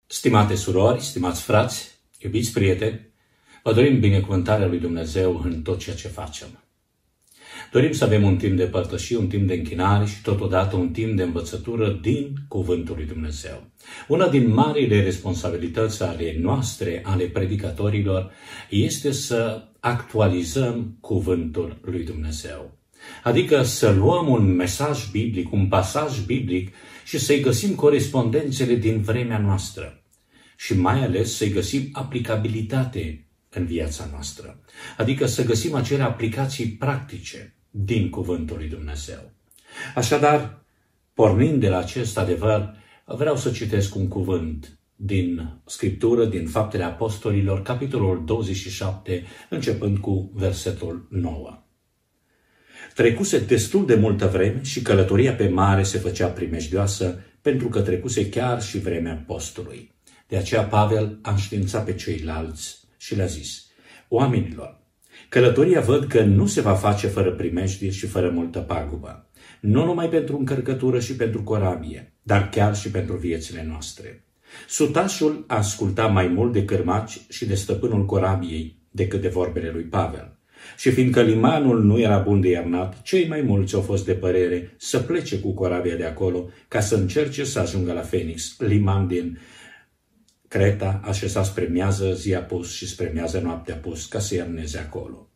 Stimate surori, stimați frați, iubiți prieteni, vă dorim binecuvântarea lui Dumnezeu în tot ceea ce facem. Dorim să avem un timp de părtășie, un timp de închinare și totodată un timp de învățătură din Cuvântul lui Dumnezeu. Una din marile responsabilități ale noastre, ale predicatorilor, este să actualizăm Cuvântul lui Dumnezeu. Adică să luăm un mesaj biblic, un pasaj biblic și să-i găsim corespondențele din vremea noastră. Și mai ales să-i găsim aplicabilitate în viața noastră. Adică să găsim acele aplicații practice din Cuvântul lui Dumnezeu. Așadar, pornind de la acest adevăr, vreau să citesc un cuvânt din Scriptură, din Faptele Apostolilor, capitolul 27, începând cu versetul 9. Trecuse destul de multă vreme și călătoria pe mare se făcea primejdioasă, pentru că trecuse chiar și vremea postului. De aceea Pavel a înștiințat pe ceilalți și le-a zis: oamenilor, călătoria văd că nu se va face fără primejdie și fără multă pagubă, nu numai pentru încărcătură și pentru corabie, dar chiar și pentru viețile noastre. Sutașul asculta mai mult de cârmaci și de stăpânul corabiei decât de vorbele lui Pavel. Și fiindcă limanul nu era bun de iarnat, cei mai mulți au fost de părere să plece cu corabia de acolo ca să încerce să ajungă la Phoenix, liman din Creta, așezat spre miază zi apus și spre miază noapte apus, ca să iarneze acolo.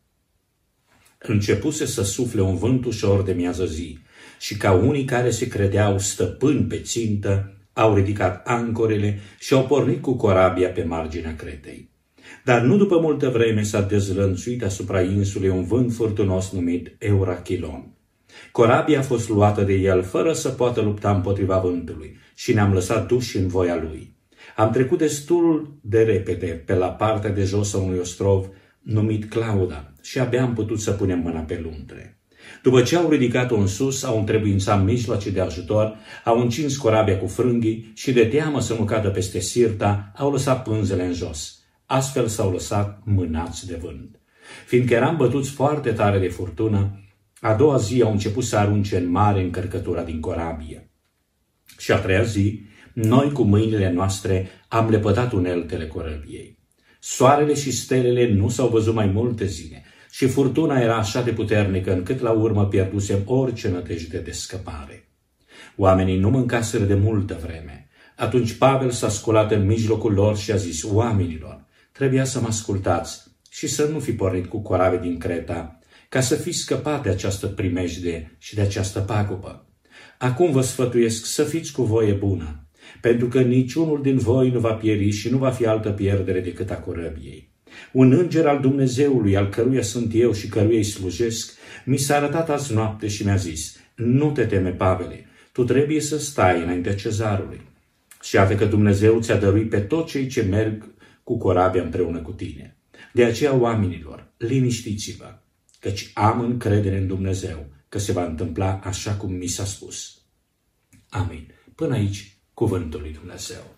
Începuse să sufle un vânt ușor de miază zi și ca unii care se credeau stăpâni pe țintă, au ridicat ancorele și au pornit cu corabia pe marginea Cretei. Dar nu după multă vreme s-a dezlănțuit asupra insulei un vânt furtunos numit Eurachilon. Corabia a fost luată de el fără să poată lupta împotriva vântului și ne-am lăsat duși în voia lui. Am trecut destul de repede pe la partea de jos a unui ostrov numit Clauda și abia am putut să punem mâna pe luntre. După ce au ridicat-o în sus, au întrebuințat mijloace de ajutor, au încins corabia cu frânghii și de teamă să nu cadă peste Sirta, au lăsat pânzele în jos. Astfel s-au lăsat mânați de vânt. Fiindcă eram bătuți foarte tare de furtună, a doua zi au început să arunce în mare încărcătura din corabie. Și a treia zi, noi cu mâinile noastre am lepădat uneltele corabiei. Soarele și stelele nu s-au văzut mai multe zile și furtuna era așa de puternică încât la urmă pierdusem orice nădejde de scăpare. Oamenii nu mâncaseră de multă vreme. Atunci Pavel s-a sculat în mijlocul lor și a zis: oamenilor, trebuia să mă ascultați și să nu fi pornit cu corabie din Creta, ca să fi scăpat de această primejdie și de această pagubă. Acum vă sfătuiesc să fiți cu voie bună, pentru că niciunul din voi nu va pieri și nu va fi altă pierdere decât a corabiei. Un înger al Dumnezeului, al căruia sunt eu și căruia îi slujesc, mi s-a arătat azi noapte și mi-a zis: nu te teme, Pavele, tu trebuie să stai înaintea cezarului. Și iată că Dumnezeu ți-a dăruit pe toți cei ce merg cu corabia împreună cu tine. De aceea, oamenilor, liniștiți-vă, căci am încredere în Dumnezeu că se va întâmpla așa cum mi s-a spus. Amin. Până aici, cuvântul lui Dumnezeu.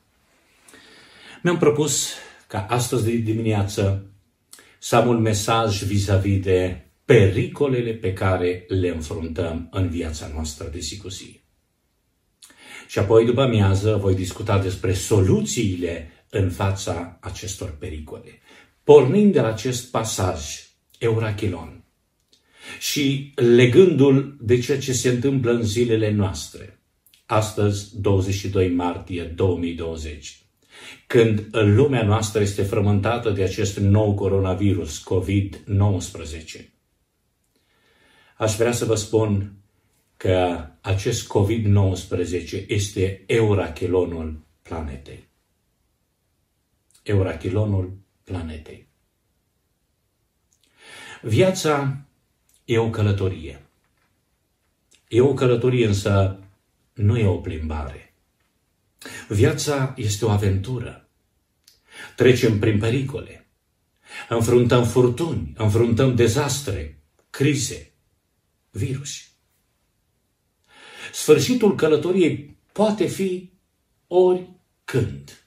Mi-am propus ca astăzi de dimineață să am un mesaj vis-a-vis de pericolele pe care le înfruntăm în viața noastră de zi cu zi. Și apoi, după amiază, voi discuta despre soluțiile în fața acestor pericole, pornind de la acest pasaj, Eurachilon, și legându-l de ceea ce se întâmplă în zilele noastre, astăzi, 22 martie 2020, când lumea noastră este frământată de acest nou coronavirus, COVID-19. Aș vrea să vă spun că acest COVID-19 este Eurachilonul planetei. Eurachilonul planetei. Viața e o călătorie. E o călătorie, însă nu e o plimbare. Viața este o aventură. Trecem prin pericole. Înfruntăm furtuni, înfruntăm dezastre, crize, virus. Sfârșitul călătoriei poate fi oricând.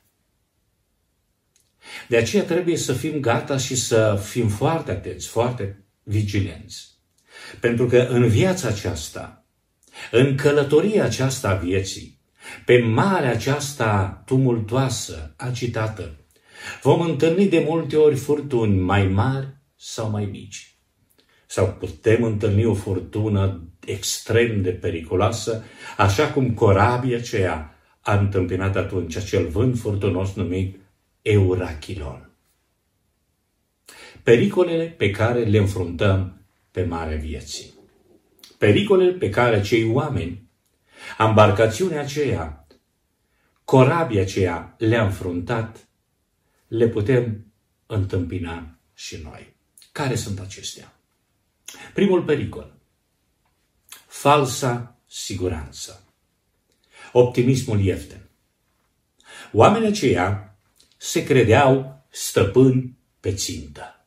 De aceea trebuie să fim gata și să fim foarte atenți, foarte vigilenți. Pentru că în viața aceasta, în călătoria aceasta a vieții, Pe marea aceasta tumultoasă, agitată, vom întâlni de multe ori furtuni mai mari sau mai mici. Sau putem întâlni o furtună extrem de periculoasă, așa cum corabia aceea a întâmpinat atunci acel vânt furtunos numit Eurachilon. Pericolele pe care le înfruntăm pe marea vieții. Pericolele pe care acei oameni, embarcațiunea aceea, corabia aceea le-a înfruntat, le putem întâmpina și noi. Care sunt acestea? Primul pericol. Falsa siguranță. Optimismul ieftin. Oamenii aceia se credeau stăpâni pe țintă.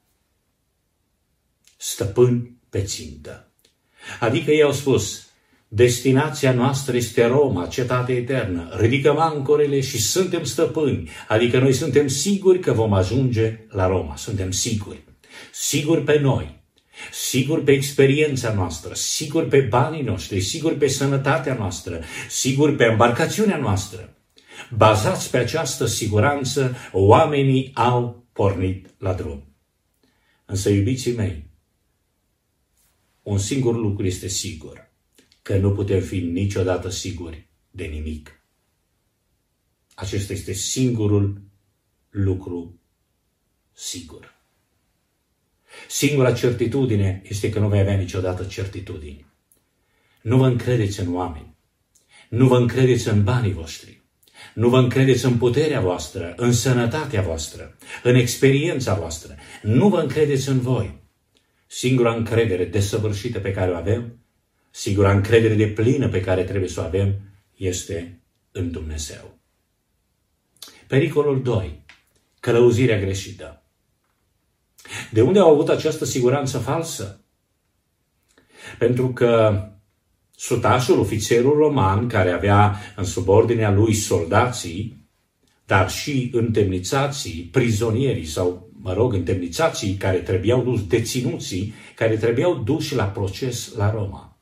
Stăpâni pe țintă. Adică ei au spus, destinația noastră este Roma, cetatea eternă, ridicăm ancorele și suntem stăpâni, adică noi suntem siguri că vom ajunge la Roma, suntem siguri. Siguri pe noi, siguri pe experiența noastră, siguri pe banii noștri, siguri pe sănătatea noastră, siguri pe embarcațiunea noastră. Bazați pe această siguranță, oamenii au pornit la drum. Însă, iubiții mei, un singur lucru este sigur, că nu putem fi niciodată siguri de nimic. Acesta este singurul lucru sigur. Singura certitudine este că nu vei avea niciodată certitudini. Nu vă încredeți în oameni, nu vă încredeți în banii voștri, nu vă încredeți în puterea voastră, în sănătatea voastră, în experiența voastră, nu vă încredeți în voi. Singura încredere desăvârșită pe care o avem, singura încredere de plină pe care trebuie să o avem, este în Dumnezeu. Pericolul 2. Călăuzirea greșită. De unde au avut această siguranță falsă? Pentru că sutașul, ofițerul roman, care avea în subordinea lui soldații, dar și întemnițații, prizonierii sau, întemnițații care trebuiau duși, deținuții, care trebuiau duși la proces la Roma.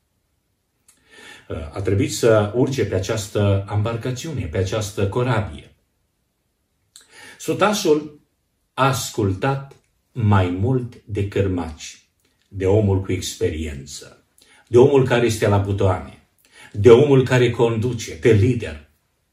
A trebuit să urce pe această embarcațiune, pe această corabie. Sutașul a ascultat mai mult de cărmaci, de omul cu experiență, de omul care este la butoane, de omul care conduce, pe lider.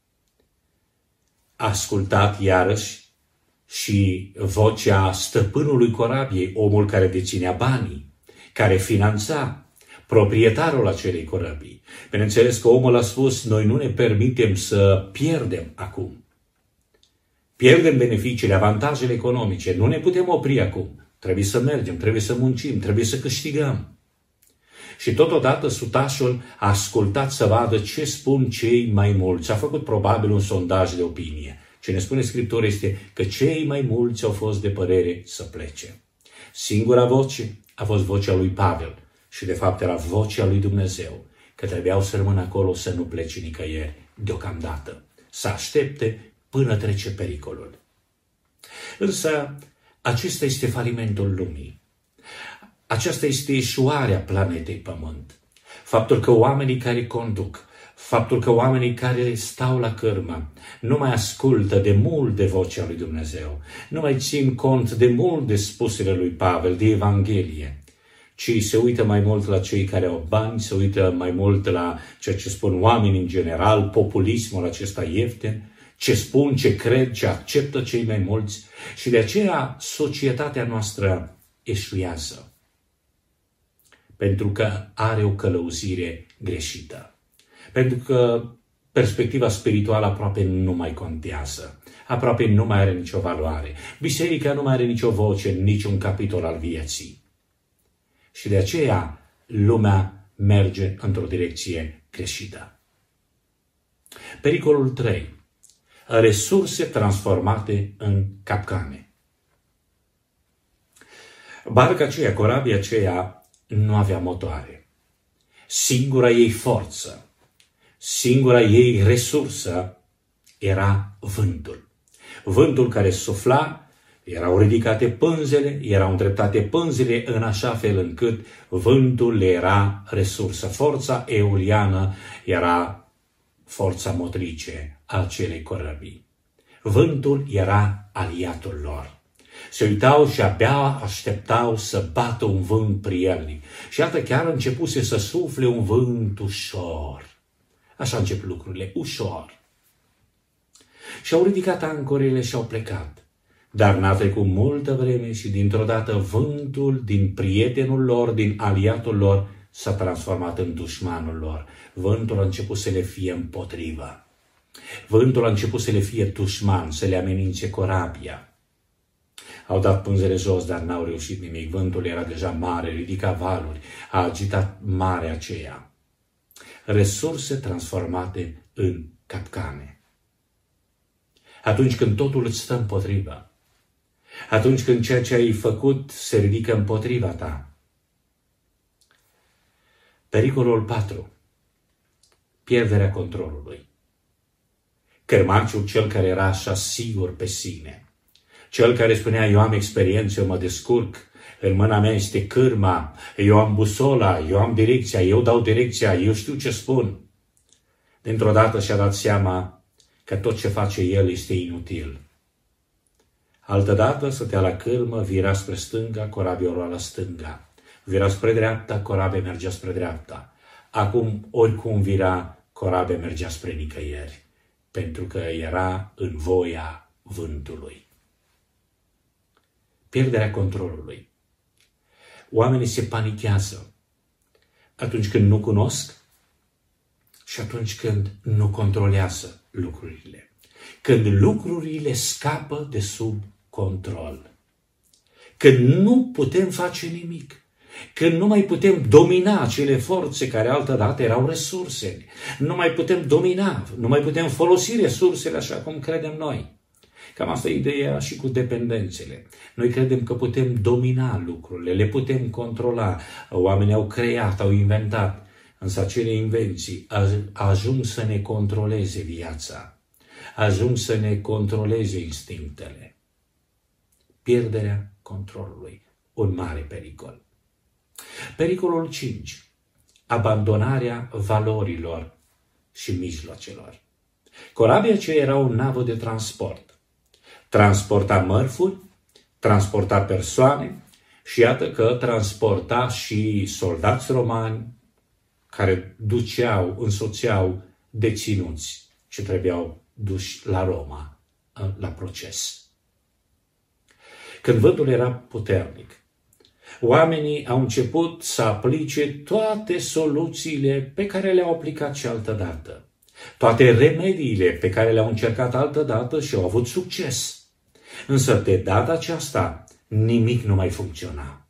A ascultat iarăși și vocea stăpânului corabiei, omul care deținea banii, care finanța, proprietarul acelei corăbii. Bineînțeles că omul a spus, noi nu ne permitem să pierdem acum. Pierdem beneficiile, avantajele economice, nu ne putem opri acum. Trebuie să mergem, trebuie să muncim, trebuie să câștigăm. Și totodată sutașul a ascultat să vadă ce spun cei mai mulți. A făcut probabil un sondaj de opinie. Ce ne spune Scriptura este că cei mai mulți au fost de părere să plece. Singura voce a fost vocea lui Pavel și de fapt era vocea lui Dumnezeu, că trebuiau să rămână acolo, să nu plece nicăieri deocamdată, să aștepte până trece pericolul. Însă acesta este falimentul lumii. Aceasta este eșuarea planetei Pământ. Faptul că oamenii care conduc, faptul că oamenii care stau la cârmă nu mai ascultă de mult de vocea lui Dumnezeu, nu mai țin cont de mult de spusele lui Pavel, de Evanghelie, ci se uită mai mult la cei care au bani, se uită mai mult la ceea ce spun oamenii în general, populismul acesta ieftin, ce spun, ce cred, ce acceptă cei mai mulți și de aceea societatea noastră eșuează. Pentru că are o călăuzire greșită. Pentru că perspectiva spirituală aproape nu mai contează. Aproape nu mai are nicio valoare. Biserica nu mai are nicio voce în niciun capitol al vieții. Și de aceea lumea merge într-o direcție greșită. Pericolul 3. Resurse transformate în capcane. Barca aceea, corabia aceea, nu avea motoare. Singura ei forță, singura ei resursă era vântul. Vântul care sufla, erau ridicate pânzele, erau îndreptate pânzele în așa fel încât vântul le era resursă. Forța eoliană era forța motrice a acelei corăbii. Vântul era aliatul lor. Se uitau și abia așteptau să bată un vânt prielnic. Și iată, chiar începuse să sufle un vânt ușor. Așa încep lucrurile, ușor. Și-au ridicat ancorele și au plecat. Dar n-a trecut multă vreme și dintr-o dată vântul din prietenul lor, din aliatul lor, s-a transformat în dușmanul lor. Vântul a început să le fie împotrivă. Vântul a început să le fie dușman, să le amenințe corabia. Au dat pânzele jos, dar n-au reușit nimic. Vântul era deja mare, ridica valuri, a agitat marea aceea. Resurse transformate în capcane. Atunci când totul îți stă împotriva, atunci când ceea ce ai făcut se ridică împotriva ta. Pericolul 4. Pierderea controlului. Cărmaciul, cel care era așa sigur pe sine, cel care spunea, eu am experiență, eu mă descurc, în mâna mea este cârma, eu am busola, eu am direcția, eu dau direcția, eu știu ce spun. Dintr-o dată și-a dat seama că tot ce face el este inutil. Altădată stătea la cârmă, vira spre stânga, corabia o lua la stânga. Vira spre dreapta, corabia mergea spre dreapta. Acum, oricum vira, corabia mergea spre nicăieri, pentru că era în voia vântului. Pierderea controlului. Oamenii se panichează atunci când nu cunosc și atunci când nu controlează lucrurile. Când lucrurile scapă de sub control. Când nu putem face nimic. Când nu mai putem domina acele forțe care altădată erau resurse. Nu mai putem domina, nu mai putem folosi resursele așa cum credem noi. Cam asta e ideea și cu dependențele. Noi credem că putem domina lucrurile, le putem controla. Oamenii au creat, au inventat, însă acele invenții ajung să ne controleze viața, ajung să ne controleze instinctele. Pierderea controlului, un mare pericol. Pericolul 5. Abandonarea valorilor și mijloacelor. Corabia aceea era o navă de transport. Transporta mărfuri, transporta persoane și iată că transporta și soldați romani care însoțeau deținuți ce trebuiau duși la Roma, la proces. Când vântul era puternic, oamenii au început să aplice toate soluțiile pe care le-au aplicat și altădată. Toate remediile pe care le-au încercat altădată și au avut succes. Însă de data aceasta nimic nu mai funcționa.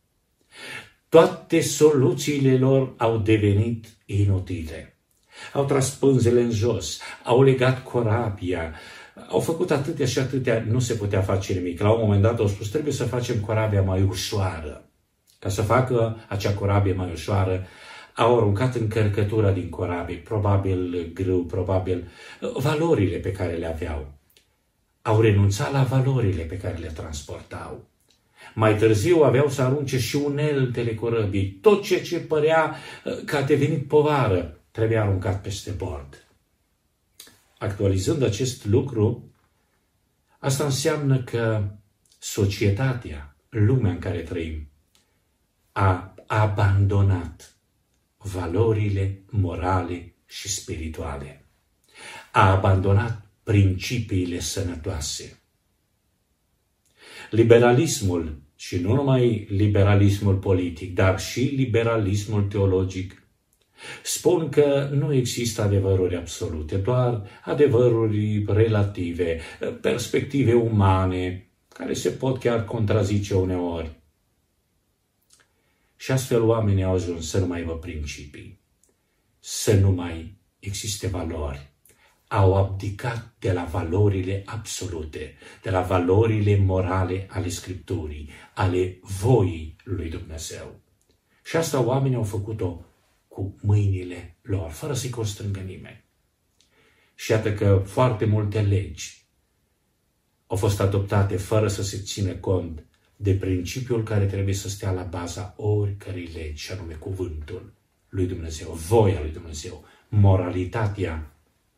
Toate soluțiile lor au devenit inutile. Au tras pânzele în jos, au legat corabia, au făcut atâtea și atâtea, nu se putea face nimic. La un moment dat au spus, trebuie să facem corabia mai ușoară. Ca să facă acea corabie mai ușoară, au aruncat încărcătura din corabie, probabil grâu, probabil valorile pe care le aveau. Au renunțat la valorile pe care le transportau. Mai târziu aveau să arunce și uneltele corăbii. Tot ce părea că a devenit povară trebuia aruncat peste bord. Actualizând acest lucru, asta înseamnă că societatea, lumea în care trăim, a abandonat valorile morale și spirituale. A abandonat principiile sănătoase. Liberalismul, și nu numai liberalismul politic, dar și liberalismul teologic, spun că nu există adevăruri absolute, doar adevăruri relative, perspective umane, care se pot chiar contrazice uneori. Și astfel oamenii au ajuns să nu mai aibă principii, să nu mai existe valori. Au abdicat de la valorile absolute, de la valorile morale ale Scripturii, ale voii lui Dumnezeu. Și asta oamenii au făcut-o cu mâinile lor, fără să-i constrângă nimeni. Și iată că foarte multe legi au fost adoptate fără să se țină cont de principiul care trebuie să stea la baza oricărei legi, și anume cuvântul lui Dumnezeu, voia lui Dumnezeu, moralitatea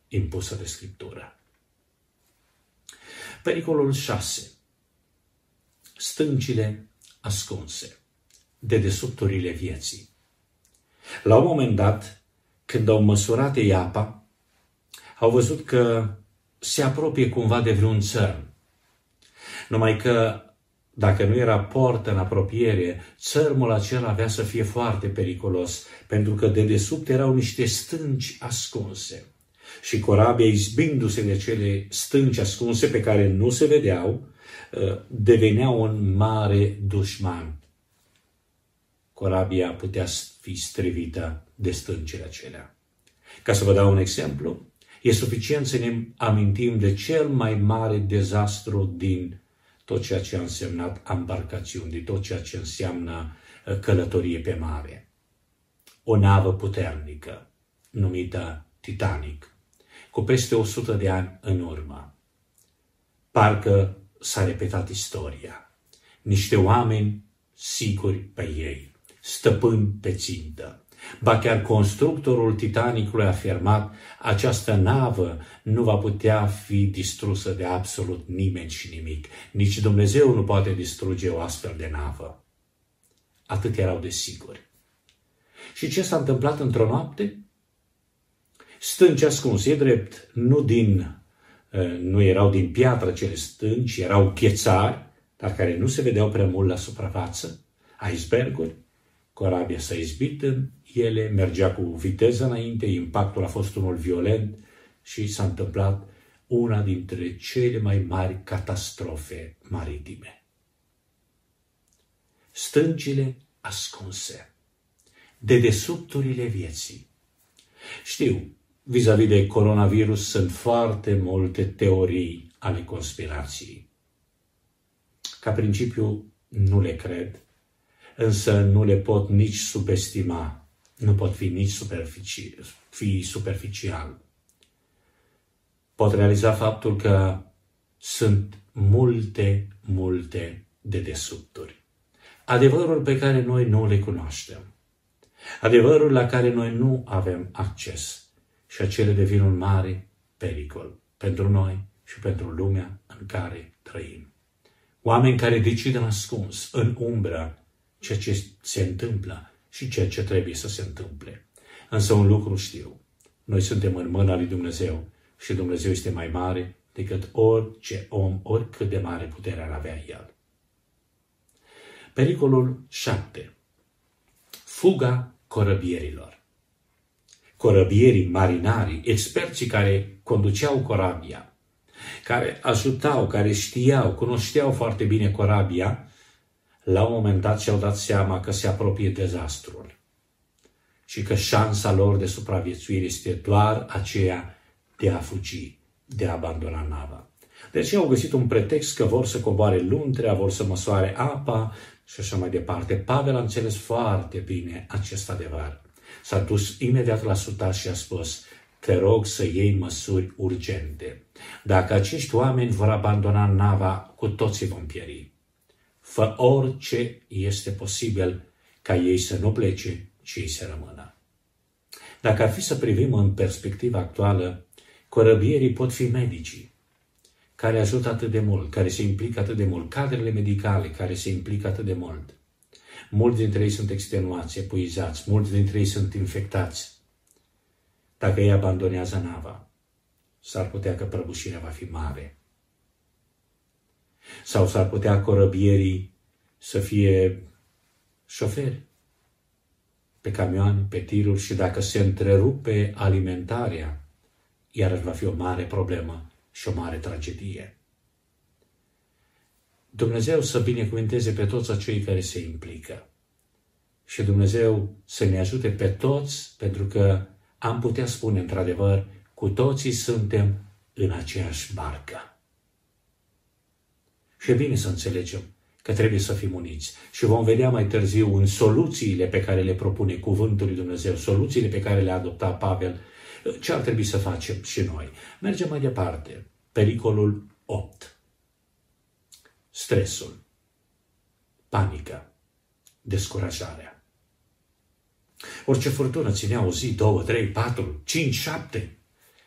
impusă de Scriptură. Pericolul 6. Stâncile ascunse, dedesubturile vieții. La un moment dat, când au măsurat ei apa, au văzut că se apropie cumva de vreun țărm. Numai că, dacă nu era portă în apropiere, țărmul acela avea să fie foarte periculos, pentru că dedesubt erau niște stânci ascunse. Și corabia, izbindu-se de cele stânci ascunse pe care nu se vedeau, devenea un mare dușman. Corabia putea fi strivită de stâncile acelea. Ca să vă dau un exemplu, e suficient să ne amintim de cel mai mare dezastru din tot ceea ce a însemnat ambarcațiuni, din tot ceea ce înseamnă călătorie pe mare. O navă puternică, numită Titanic, cu peste 100 de ani în urmă. Parcă s-a repetat istoria. Niște oameni siguri pe ei, stăpâni pe țintă. Ba chiar constructorul Titanicului a afirmat: această navă nu va putea fi distrusă de absolut nimeni și nimic. Nici Dumnezeu nu poate distruge o astfel de navă. Atât erau de siguri. Și ce s-a întâmplat într-o noapte? Stânci ascunse, e drept, nu erau din piatră cele stânci, erau ghețari, dar care nu se vedeau prea mult la suprafață, iceberguri. Corabia s-a izbit în ele, mergea cu viteză înainte, impactul a fost unul violent și s-a întâmplat una dintre cele mai mari catastrofe maritime. Stâncile ascunse, dedesubturile vieții. Știu, vis-a-vis de coronavirus sunt foarte multe teorii ale conspirației. Ca principiu nu le cred, însă nu le pot nici subestima, nu pot fi nici superficial. Pot realiza faptul că sunt multe dedesubturi. Adevăruri pe care noi nu le cunoaștem. Adevăruri la care noi nu avem acces. Și acele devin un mare pericol pentru noi și pentru lumea în care trăim. Oameni care decid în ascuns, în umbră, ceea ce se întâmplă și ceea ce trebuie să se întâmple. Însă un lucru știu, noi suntem în mâna lui Dumnezeu și Dumnezeu este mai mare decât orice om, oricât de mare putere ar avea El. Pericolul 7. Fuga corăbierilor. Corăbierii, marinarii, experții care conduceau corabia, care ajutau, care știau, cunoșteau foarte bine corabia, la un moment dat și-au dat seama că se apropie dezastrul și că șansa lor de supraviețuire este doar aceea de a fugi, de a abandona nava. Deci au găsit un pretext că vor să coboare luntrea, vor să măsoare apa și așa mai departe. Pavel a înțeles foarte bine acest adevăr. S-a dus imediat la sutaș și a spus: te rog să iei măsuri urgente. Dacă acești oameni vor abandona nava, cu toții vom pieri. Fă orice este posibil ca ei să nu plece, ci ei să rămână. Dacă ar fi să privim în perspectiva actuală, corăbierii pot fi medicii, care ajută atât de mult, care se implică atât de mult, cadrele medicale care se implică atât de mult. Mulți dintre ei sunt extenuați, epuizați, mulți dintre ei sunt infectați. Dacă ei abandonează nava, s-ar putea că prăbușirea va fi mare. Sau s-ar putea corăbierii să fie șoferi pe camioane, pe tiruri și dacă se întrerupe alimentarea, iarăși va fi o mare problemă și o mare tragedie. Dumnezeu să binecuvânteze pe toți acei care se implică. Și Dumnezeu să ne ajute pe toți, pentru că am putea spune într-adevăr, cu toții suntem în aceeași barcă. Și e bine să înțelegem că trebuie să fim uniți. Și vom vedea mai târziu în soluțiile pe care le propune Cuvântul lui Dumnezeu, soluțiile pe care le-a adoptat Pavel, ce ar trebui să facem și noi. Mergem mai departe. Pericolul 8. Stresul, panica, descurajarea. Orice furtună ținea o zi, 2, 3, 4, 5, 7.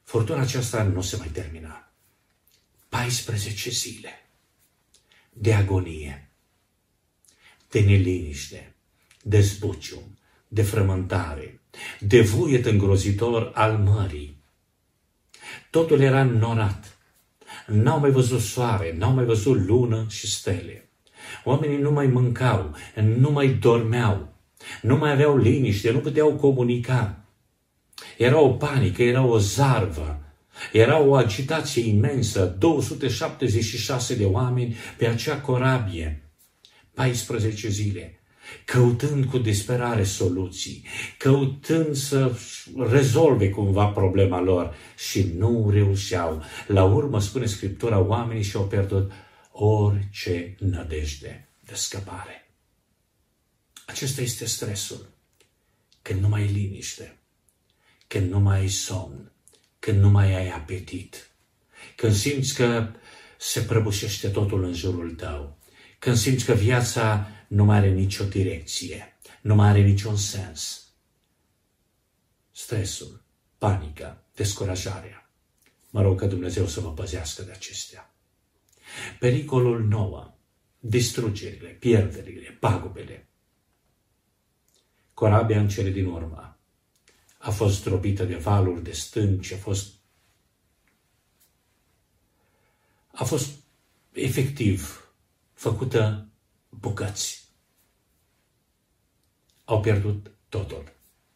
furtuna aceasta nu se mai termina. 14 zile de agonie, de neliniște, de zbucium, de frământare, de vuiet îngrozitor al mării. Totul era înnorat. N-au mai văzut soare, n-au mai văzut lună și stele. Oamenii nu mai mâncau, nu mai dormeau, nu mai aveau liniște, nu puteau comunica. Era o panică, era o zarvă, era o agitație imensă, 276 de oameni pe acea corabie, 14 zile, căutând cu disperare soluții, căutând să rezolve cumva problema lor și nu reușeau. La urmă, spune Scriptura, oamenii și-au pierdut orice nădejde de scăpare. Acesta este stresul, când nu mai ai liniște, când nu mai ai somn, când nu mai ai apetit, când simți că se prăbușește totul în jurul tău, când simți că viața nu mai are nicio direcție, nu mai are niciun sens. Stresul, panica, descurajarea. Mă rog ca Dumnezeu să vă păzească de acestea. Pericolul nouă, distrugerile, pierderile, pagubele. Corabia în cele din urmă a fost zdrobită de valuri, de stânci, a fost efectiv făcută bucăți. Au pierdut totul.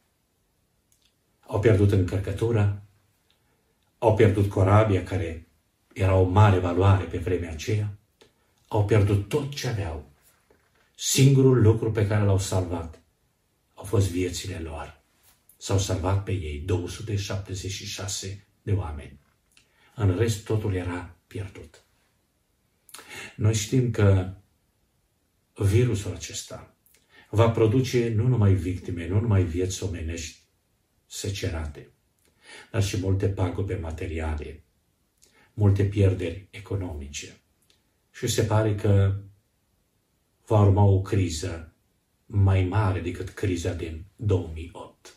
Au pierdut încărcătura, au pierdut corabia, care era o mare valoare pe vremea aceea, au pierdut tot ce aveau. Singurul lucru pe care l-au salvat au fost viețile lor. S-au salvat pe ei 276 de oameni. În rest, totul era pierdut. Noi știm că virusul acesta va produce nu numai victime, nu numai vieți omenești secerate, dar și multe pagube materiale, multe pierderi economice. Și se pare că va urma o criză mai mare decât criza din 2008.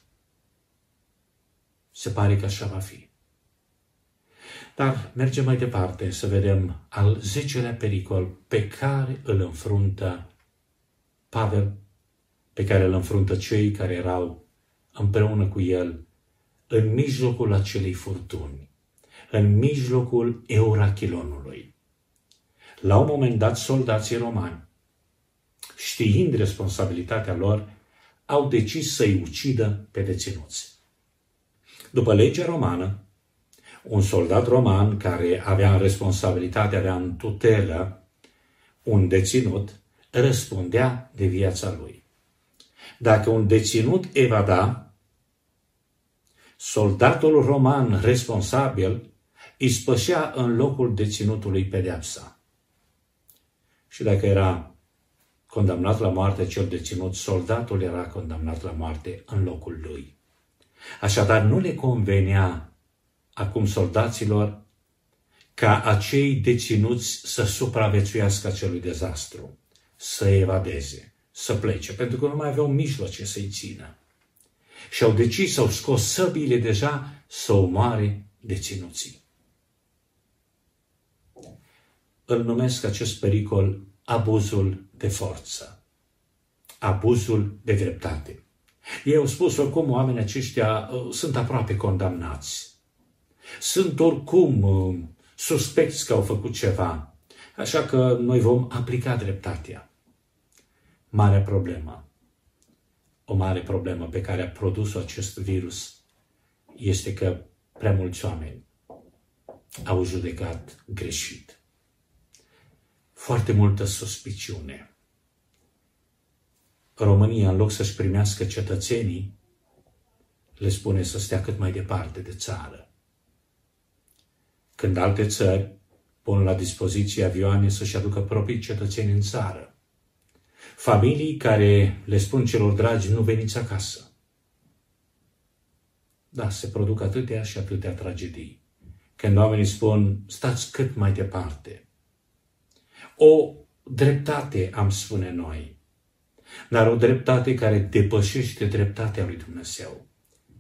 Se pare că așa va fi. Dar mergem mai departe să vedem al 10-lea pericol pe care îl înfruntă Pavel, pe care îl înfruntă cei care erau împreună cu el în mijlocul acelei furtuni, în mijlocul Eurachilonului. La un moment dat, soldații romani, știind responsabilitatea lor, au decis să-i ucidă pe deținuți. După legea romană, un soldat roman care avea în responsabilitate, avea în tutelă un deținut, răspundea de viața lui. Dacă un deținut evada, soldatul roman responsabil îi spășea în locul deținutului pedeapsa. Și dacă era condamnat la moarte cel deținut, soldatul era condamnat la moarte în locul lui. Așadar, nu le convenea acum soldaților ca acei deținuți să supraviețuiască acelui dezastru, să evadeze, să plece, pentru că nu mai aveau mijloace să-i țină. Și au decis, au scos săbiile deja să omoare deținuții. Îl numesc acest pericol abuzul de forță, abuzul de dreptate. Ei au spus, oricum, oamenii aceștia sunt aproape condamnați. Sunt oricum suspecți că au făcut ceva, așa că noi vom aplica dreptatea. Marea problemă, o mare problemă pe care a produs acest virus este că prea mulți oameni au judecat greșit. Foarte multă suspiciune. România, în loc să-și primească cetățenii, le spune să stea cât mai departe de țară. Când alte țări pun la dispoziție avioane să-și aducă proprii cetățeni în țară. Familii care le spun celor dragi, nu veniți acasă. Da, se produc atâtea și atâtea tragedii. Când oamenii spun, stați cât mai departe. O dreptate, am spune noi, dar o dreptate care depășește dreptatea lui Dumnezeu.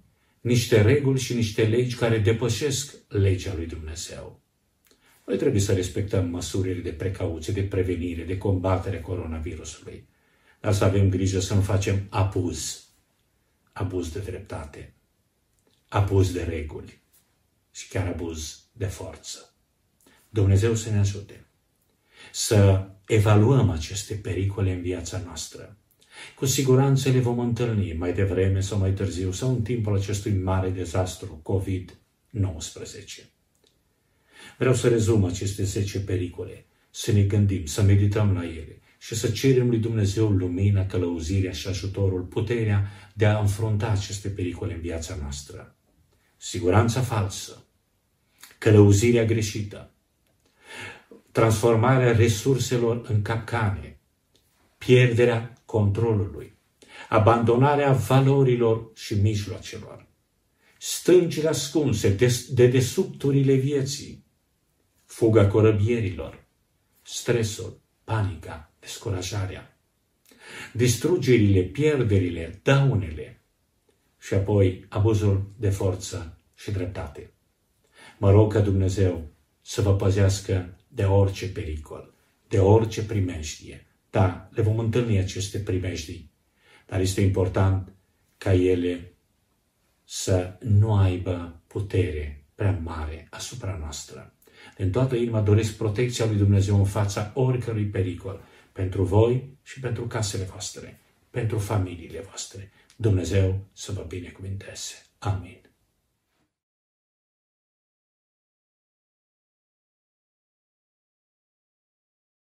niște reguli și niște legi care depășesc legea lui Dumnezeu. Noi trebuie să respectăm măsurile de precauție, de prevenire, de combatere coronavirusului, dar să avem grijă să nu facem abuz de dreptate, abuz de reguli și chiar abuz de forță. Dumnezeu să ne ajute să evaluăm aceste pericole în viața noastră. Cu siguranță le vom întâlni mai devreme sau mai târziu sau în timpul acestui mare dezastru COVID-19. Vreau să rezum aceste 10 pericole, să ne gândim, să medităm la ele și să cerem lui Dumnezeu lumina, călăuzirea și ajutorul, puterea de a înfrunta aceste pericole în viața noastră. Siguranța falsă, călăuzirea greșită, transformarea resurselor în capcane, pierderea controlului, abandonarea valorilor și mijloacelor, stâncile ascunse, dedesubturile vieții, fuga corăbierilor, stresul, panica, descurajarea, distrugerile, pierderile, daunele și apoi abuzul de forță și dreptate. Mă rog ca Dumnezeu să vă păzească de orice pericol, de orice primejdie. Da, le vom întâlni aceste primejdii, dar este important ca ele să nu aibă putere prea mare asupra noastră. Din toată inima doresc protecția lui Dumnezeu în fața oricărui pericol, pentru voi și pentru casele voastre, pentru familiile voastre. Dumnezeu să vă binecuvinteze. Amin.